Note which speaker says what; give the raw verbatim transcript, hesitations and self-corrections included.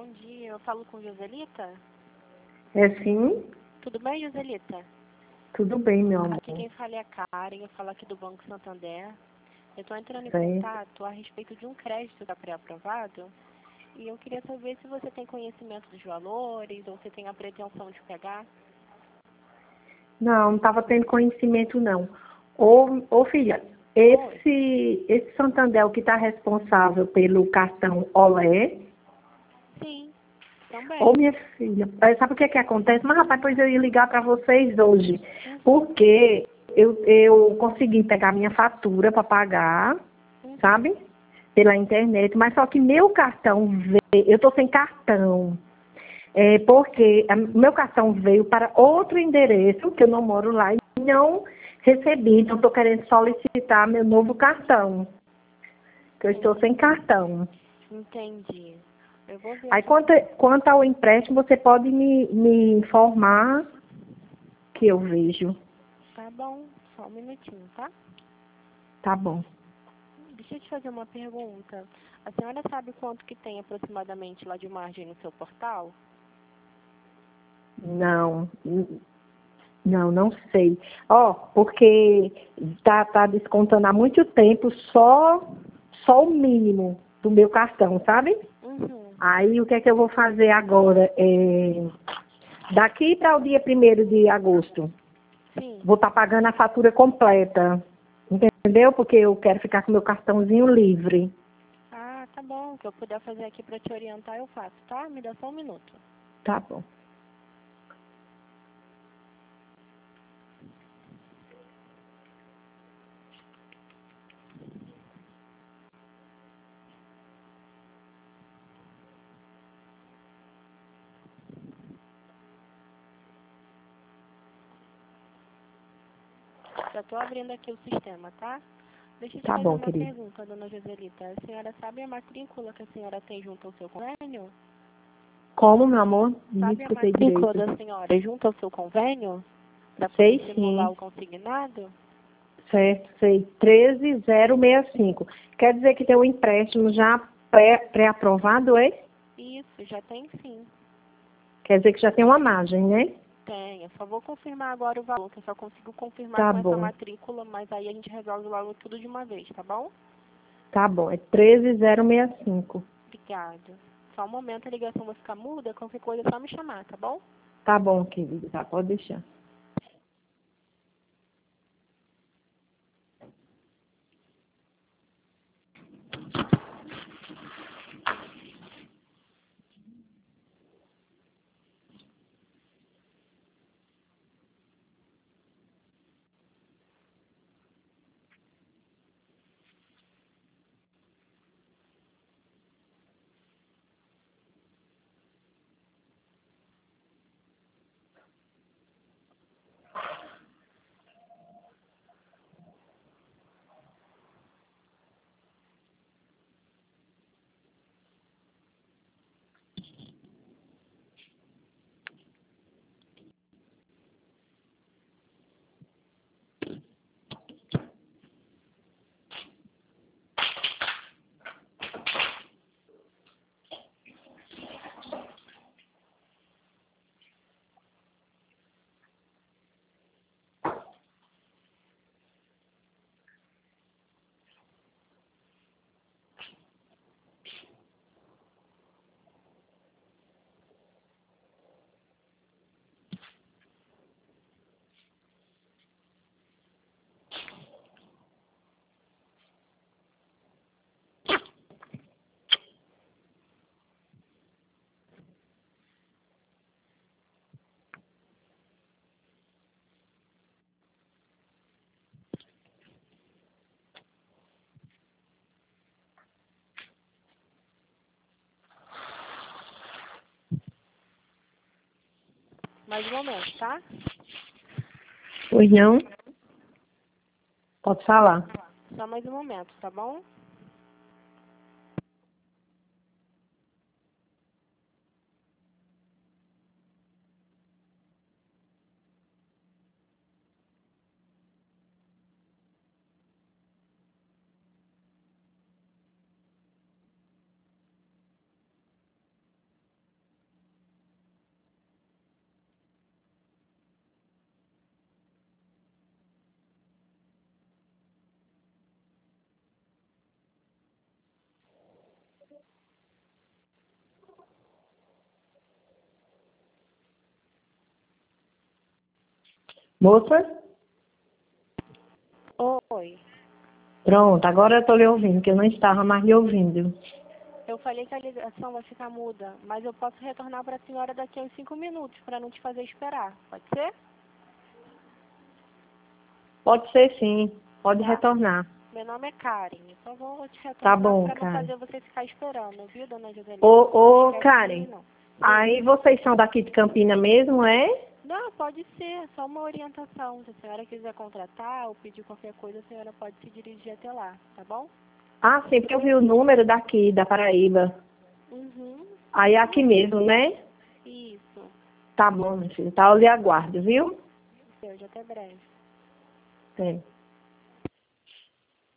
Speaker 1: bom dia. Eu falo com Joselita?
Speaker 2: É sim?
Speaker 1: Tudo bem, Joselita?
Speaker 2: Tudo bem, meu amor.
Speaker 1: Aqui quem fala é a Karen, eu falo aqui do Banco Santander. Eu estou entrando em
Speaker 2: Certo.
Speaker 1: contato a respeito de um crédito da pré-aprovado e eu queria saber se você tem conhecimento dos valores ou se tem a pretensão de pegar.
Speaker 2: Não, não estava tendo conhecimento, não. Ô, ô filha, esse, esse Santander que está responsável pelo cartão Olé.
Speaker 1: Sim, também.
Speaker 2: Ô, minha filha, eh, sabe o que é que acontece? Mas, rapaz, depois eu ia ligar para vocês hoje. Porque eu, eu consegui pegar minha fatura para pagar,
Speaker 1: Uhum.
Speaker 2: sabe? Pela internet, mas só que meu cartão veio, eu estou sem cartão. É porque o meu cartão veio para outro endereço, que eu não moro lá, e não recebi. Então, estou querendo solicitar meu novo cartão, que eu estou sem cartão.
Speaker 1: Entendi. Eu vou ver
Speaker 2: Aí,
Speaker 1: aqui.
Speaker 2: quanto, quanto ao empréstimo, você pode me, me informar que eu vejo.
Speaker 1: Tá bom, só um minutinho, tá?
Speaker 2: Tá bom.
Speaker 1: Deixa eu te fazer uma pergunta. A senhora sabe quanto que tem aproximadamente lá de margem no seu portal?
Speaker 2: Não, não, não sei. Ó, porque tá, tá descontando há muito tempo só, só o mínimo do meu cartão, sabe?
Speaker 1: Uhum.
Speaker 2: Aí o que é que eu vou fazer agora? É, daqui para o dia primeiro de agosto,
Speaker 1: Sim.
Speaker 2: vou estar pagando a fatura completa. Entendeu? Porque eu quero ficar com meu cartãozinho livre.
Speaker 1: Ah, tá bom. O que eu puder fazer aqui para te orientar, eu faço, tá? Me dá só um minuto.
Speaker 2: Tá bom.
Speaker 1: Já tô abrindo aqui o sistema, tá? Deixa eu te
Speaker 2: Tá
Speaker 1: fazer
Speaker 2: bom,
Speaker 1: uma
Speaker 2: querido.
Speaker 1: pergunta, dona Joselita. A senhora sabe a matrícula que a senhora tem junto ao seu convênio?
Speaker 2: Como, meu amor? Não
Speaker 1: Sabe a
Speaker 2: escutei
Speaker 1: matrícula
Speaker 2: direito.
Speaker 1: da senhora junto ao seu convênio? Para poder
Speaker 2: Sei
Speaker 1: simular
Speaker 2: sim.
Speaker 1: o consignado?
Speaker 2: Certo, sei. treze zero seis cinco. Quer dizer que tem um empréstimo já pré- pré-aprovado, é?
Speaker 1: Isso, já tem sim.
Speaker 2: Quer dizer que já tem uma margem, né?
Speaker 1: Tem. Eu só vou confirmar agora o valor, que eu só consigo confirmar
Speaker 2: Tá
Speaker 1: com essa
Speaker 2: bom.
Speaker 1: matrícula, mas aí a gente resolve logo tudo de uma vez, tá bom?
Speaker 2: Tá bom. É treze zero seis cinco.
Speaker 1: Obrigada. Só um momento, a ligação vai ficar muda, qualquer coisa é só me chamar, tá bom?
Speaker 2: Tá bom, querido. Tá, pode deixar.
Speaker 1: Mais um momento, tá?
Speaker 2: Pois não? Pode falar.
Speaker 1: Só mais um momento, tá bom?
Speaker 2: Moça?
Speaker 1: Oi.
Speaker 2: Pronto, agora eu estou lhe ouvindo, que eu não estava mais lhe ouvindo.
Speaker 1: Eu falei que a ligação vai ficar muda, mas eu posso retornar para a senhora daqui a uns cinco minutos, para não te fazer esperar. Pode ser?
Speaker 2: Pode ser sim, pode
Speaker 1: Tá.
Speaker 2: retornar.
Speaker 1: Meu nome é Karen, então vou te retornar
Speaker 2: Tá bom,
Speaker 1: para não
Speaker 2: Karen.
Speaker 1: fazer você ficar esperando, viu, dona Joselina?
Speaker 2: Ô,
Speaker 1: Não
Speaker 2: ô,
Speaker 1: esquece de
Speaker 2: Karen,
Speaker 1: mim, não. Sim.
Speaker 2: aí vocês são daqui de Campina mesmo, é?
Speaker 1: Não, pode ser, só uma orientação. Se a senhora quiser contratar ou pedir qualquer coisa, a senhora pode se dirigir até lá, tá bom?
Speaker 2: Ah, sim, porque eu vi o número daqui, da Paraíba.
Speaker 1: Uhum.
Speaker 2: Aí é aqui mesmo, né?
Speaker 1: Isso.
Speaker 2: Tá bom, meu filho. Tá, eu lhe aguardo, viu?
Speaker 1: Deus, até breve.
Speaker 2: É.